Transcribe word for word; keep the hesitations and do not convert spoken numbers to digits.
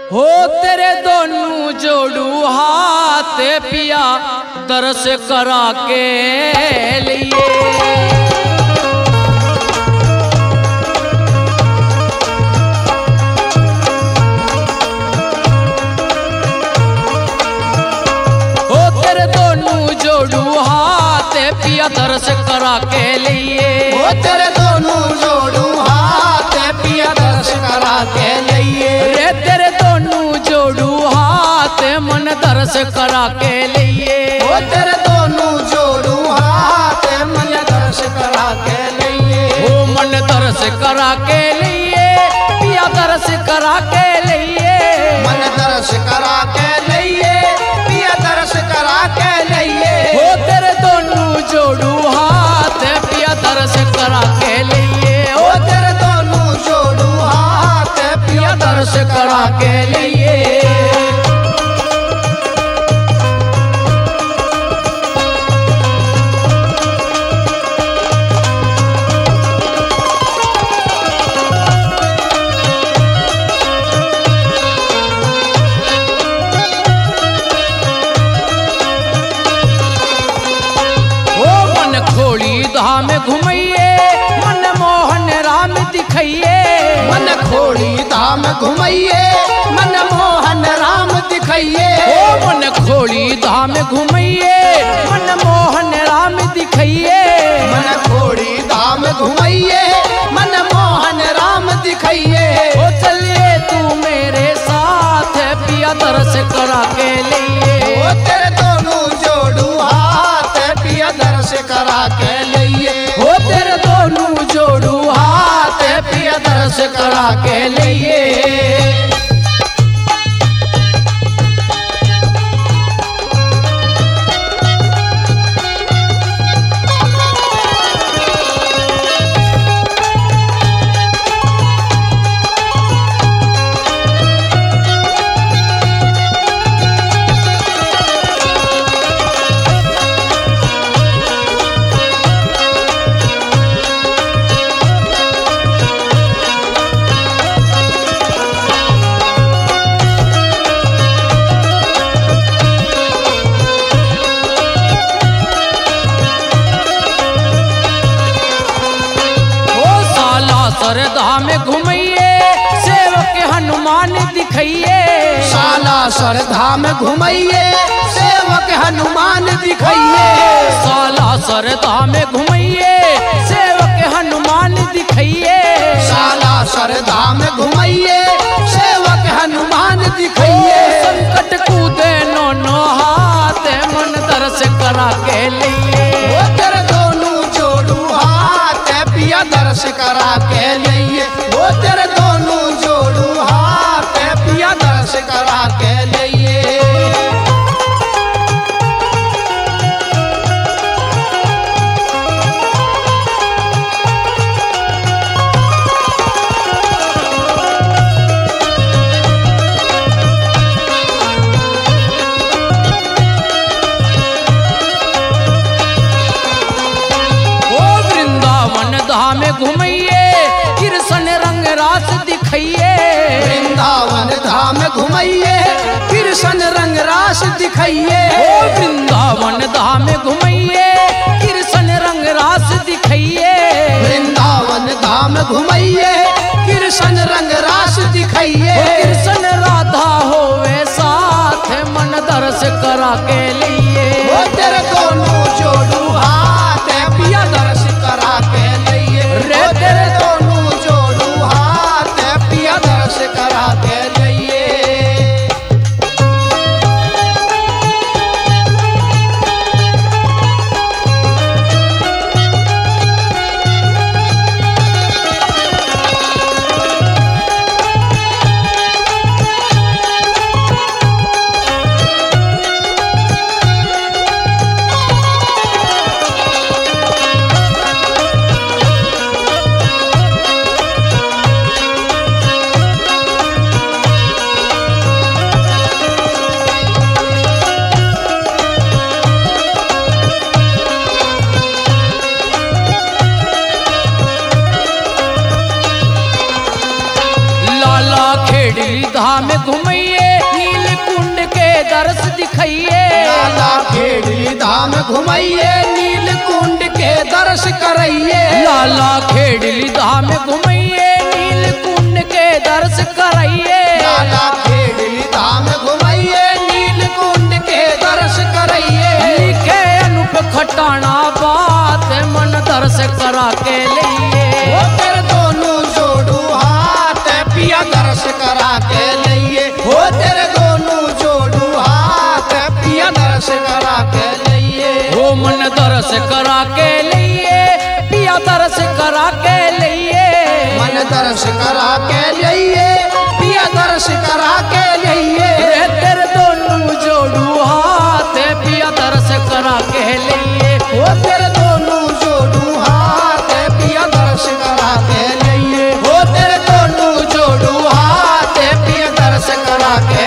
हो तेरे दोनों जोड़ू हाथ पिया दरस करा के लिए। हो तेरे दोनों जोड़ू हाथ पिया दरस करा के लिए। हो तेरे दोनों जोड़ू हाथ पिया दरस करा के लिए। रे तेरे दोनों जोड़ू हाथ मन दरस करा के लिए। हो तेरे दोनों जोड़ू हाथ मन दरस करा के लिए। हो मन दरस करा के लिए पिया दरस करा के लिए। मन दरस करा के लिए पिया दरस करा के लिए। हो तेरे दोनों जोड़ू हाथ पिया दरस करा के लिए। हो तेरे दोनों जोड़ू हाथ पिया दरस करा के लिए। खोड़ी धाम घुमैये मन मोहन राम दिखैये। मन खोड़ी धाम घुमैये मन मोहन राम दिखैये। ओ मन खोड़ी धाम घुमैये मन मोहन राम दिखैये। मन खोड़ी धाम घुमैये मन मोहन राम दिखैये। ओ चलिए तू मेरे साथ पिया दरस करा के लिए। ओ तेरे दोनों जोड़ू हाथ पिया दरस करा के लिए। हो तेरे दोनों जोड़ू हाथ पिया दरस करा के लिए। सरधा में घुमैये सेवक हनुमान दिखैये। साला सरधा में घुमैये सेवक हनुमान दिखैये। साला सरधा में घुमैये सेवक हनुमान दिखैये। साला सरधा में घुमैये सेवक हनुमान दिखैये। संकट कूदे नौनो हाथ मन दरस करा के लिए। वो तेरे दोनों जोड़ू हाथ पिया दरस करा के लिए। वो तेरे दोनों जोड़ू हाथ पिया दरस करा के लिए। धाम घुमैये कृष्ण रंग रास दिखैये। वृंदावन धाम घुमैये कृष्ण रंग रास दिखैये। ओ वृंदावन धाम घुमैये कृष्ण रंग रास दिखैये। वृंदावन धाम घुमैये कृष्ण रंग रास दिखैये। कृष्ण राधा होवे साथ मन दरस करा के लिए। वो तेरे दोनों जोड़ू हाथ पिया दरस करा के लिए। रे तेरे दोनों जोड़ू हाथ पिया दरस करा के लिए। लाला खेड़ली धाम घुमैये नील कुंड के दर्श दिखाइए लाला खेड़ी धाम घुमैये नील कुंड के दर्श करैये लाला खेड़ली धाम घुमैये नील कुंड के दर्श कराइए लाला खेड़ी धाम घुमैये नील कुंड के दर्श करैये लिखे अनूप खटाना बात मन दर्श करा के लिए वो तेरे दोनों जोड़ू हाथ पिया दर्श करा के लिए वो तेरे दोनों जोड़ू हाथ पिया दर्श करा के लिए वो मन दर्श करा के लिए पिया दर्श करा के लिए मन दर्श करा के लिए पिया दर्श करा के लिए रे तेरे दोनों जोड़ू हाथ पिया दर्श करा के लिए वो तेरे दोनों जोड़ू हाथ पिया दर्श करा के लिए वो तेरे दोनों जोड़ू हाथ पिया दर्श करा के